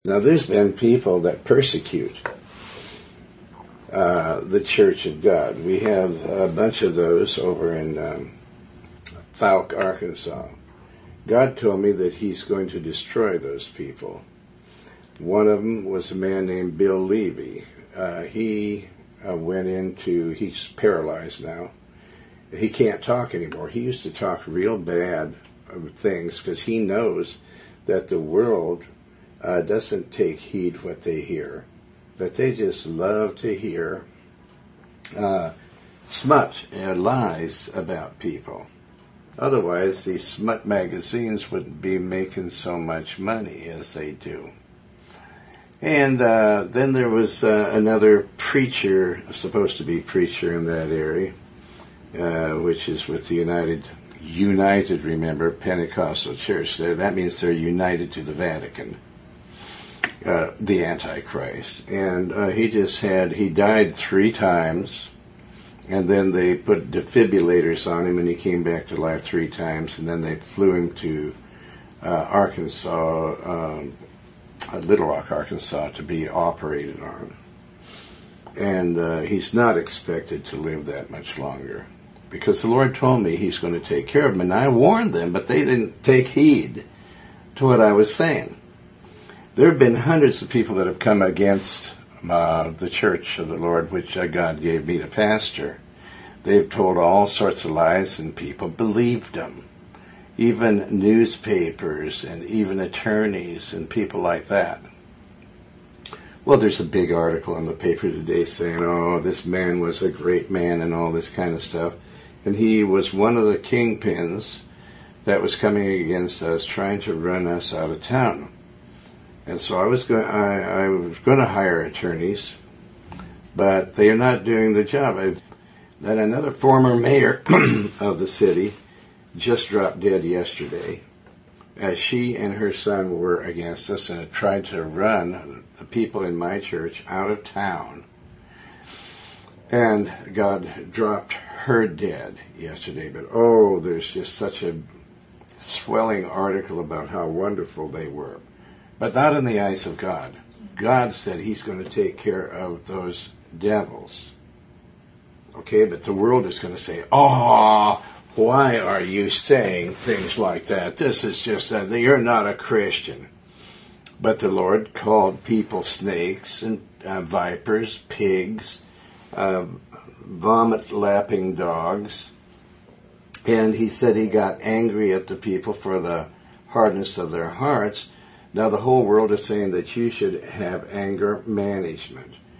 Now, there's been people that persecute the Church of God. We have a bunch of those over in Fouke, Arkansas. God told me that he's going to destroy those people. One of them was a man named Bill Levy. He went into, he's paralyzed now. He can't talk anymore. He used to talk real bad of things because he knows that the world doesn't take heed what they hear, that they just love to hear smut and lies about people. Otherwise, these smut magazines wouldn't be making so much money as they do. And then there was another preacher, supposed to be preacher in that area, which is with the United, remember, Pentecostal Church. That means they're united to the Vatican, the Antichrist. And he died 3 times, and then they put defibrillators on him, and he came back to life 3 times, and then they flew him to Arkansas, Little Rock, Arkansas, to be operated on. And he's not expected to live that much longer, because the Lord told me he's going to take care of them, and I warned them, but they didn't take heed to what I was saying. There have been hundreds of people that have come against the Church of the Lord, which God gave me to pastor. They've told all sorts of lies, and people believed them. Even newspapers and even attorneys and people like that. Well, there's a big article in the paper today saying, oh, this man was a great man and all this kind of stuff. And he was one of the kingpins that was coming against us, trying to run us out of town. And so I was going to hire attorneys, but they are not doing the job. Then another former mayor of the city just dropped dead yesterday, as she and her son were against us and had tried to run the people in my church out of town. And God dropped her dead yesterday. But oh, there's just such a swelling article about how wonderful they were. But not in the eyes of God. God said he's going to take care of those devils. Okay, but the world is going to say, oh, why are you saying things like that? This is just that you're not a Christian. But the Lord called people snakes and vipers, pigs, vomit-lapping dogs. And he said he got angry at the people for the hardness of their hearts. Now the whole world is saying that you should have anger management.